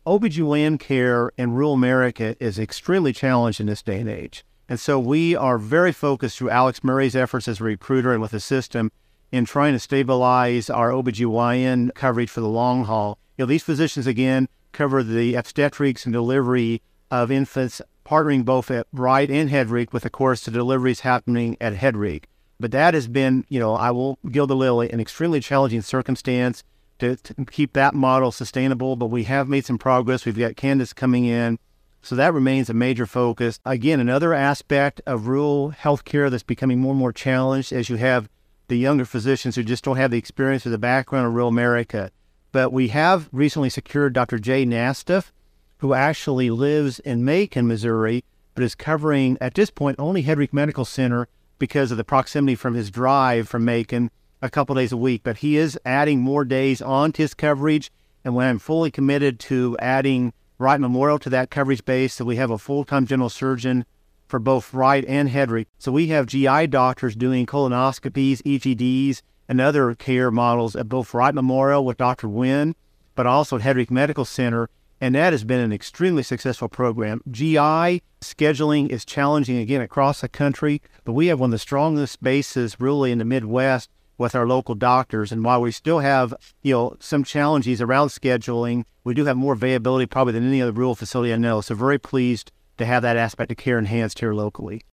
OBGYN care in rural America is extremely challenged in this day and age. And so we are very focused through Alex Murray's efforts as a recruiter and with the system in trying to stabilize our OBGYN coverage for the long haul. These physicians, again, cover the obstetrics and delivery of infants, partnering both at Wright and Hedrick, with, of course, the deliveries happening at Hedrick. But that has been, I will gild the lily, an extremely challenging circumstance to keep that model sustainable. But we have made some progress. We've got candidates coming in. So that remains a major focus. Again, another aspect of rural healthcare that's becoming more and more challenged as you have the younger physicians who just don't have the experience or the background of rural America. But we have recently secured Dr. Jay Nastiff, who actually lives in Macon, Missouri, but is covering, at this point, only Hedrick Medical Center because of the proximity from his drive from Macon a couple days a week. But he is adding more days onto his coverage, and when I'm fully committed to adding Wright Memorial to that coverage base, so we have a full-time general surgeon for both Wright and Hedrick. So we have GI doctors doing colonoscopies, EGDs, and other care models at both Wright Memorial with Dr. Wynn, but also at Hedrick Medical Center, and that has been an extremely successful program. GI scheduling is challenging, again, across the country, but we have one of the strongest bases really in the Midwest with our local doctors. And while we still have, some challenges around scheduling, we do have more availability probably than any other rural facility I know. So very pleased to have that aspect of care enhanced here locally.